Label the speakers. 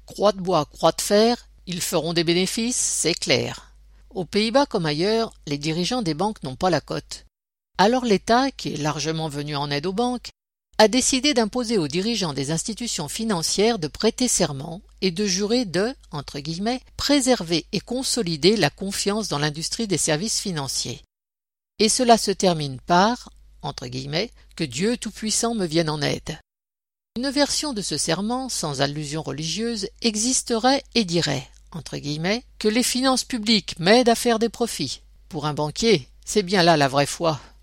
Speaker 1: Croix de bois, croix de fer, ils feront des bénéfices, c'est clair. Aux Pays-Bas comme ailleurs, les dirigeants des banques n'ont pas la cote. Alors l'État, qui est largement venu en aide aux banques, a décidé d'imposer aux dirigeants des institutions financières de prêter serment et de jurer de, entre guillemets, préserver et consolider la confiance dans l'industrie des services financiers. Et cela se termine par, entre guillemets, que Dieu Tout-Puissant me vienne en aide. Une version de ce serment, sans allusion religieuse, existerait et dirait, entre guillemets, que les finances publiques m'aident à faire des profits. Pour un banquier, c'est bien là la vraie foi.